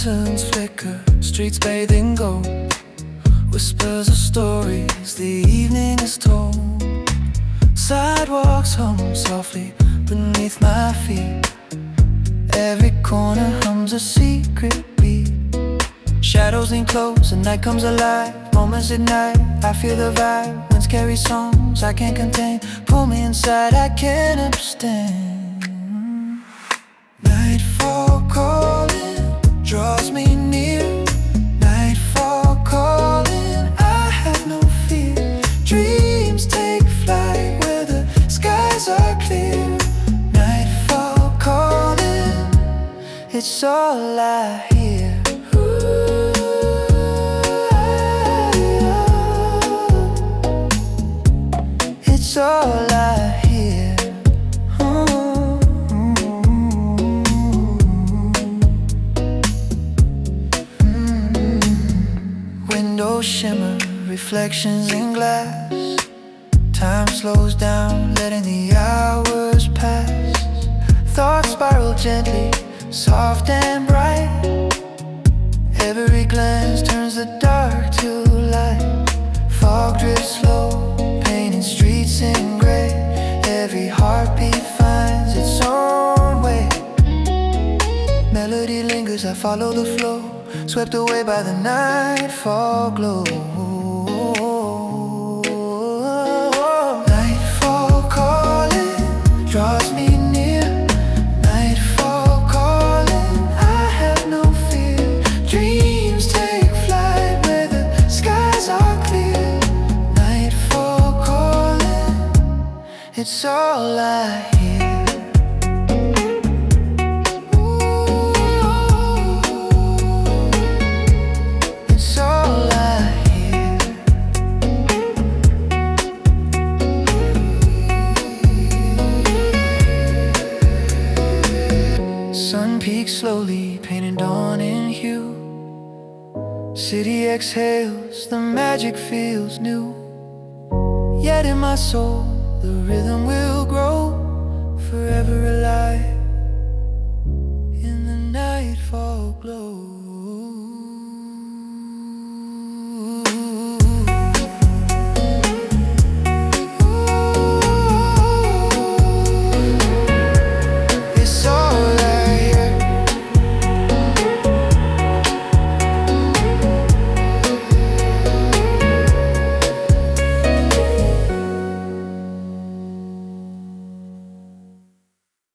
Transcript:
Lanterns flicker, streets bathed in gold. Whispers of stories the evening is told. Sidewalks hum softly beneath my feet. Every corner hums a secret beat. Shadows lean close and night comes alive. Moments at night, I feel the vibe. Winds carry songs I can't contain. Pull me inside, I can't abstain. Nightfall calling, draws me near. Nightfall calling, I have no fear. Dreams take flight where the skies are clear. Nightfall calling, it's all I hear. It's all I hear. Windows shimmer, reflections in glass. Time slows down, letting the hours pass. Thoughts spiral gently, soft and bright. Every glance turns the dark to light. Fog drifts slow, painting streets in gray. Every heartbeat finds its own way. Melody lingers, I follow the flow, swept away by the nightfall glow. Nightfall calling, draws me near. Nightfall calling, I have no fear. Dreams take flight where the skies are clear. Nightfall calling, it's all I hear. It's all I hear. Sun peaks slowly, painting dawn in hue. City exhales, the magic feels new. Yet in my soul, the rhythm will grow, forever alive.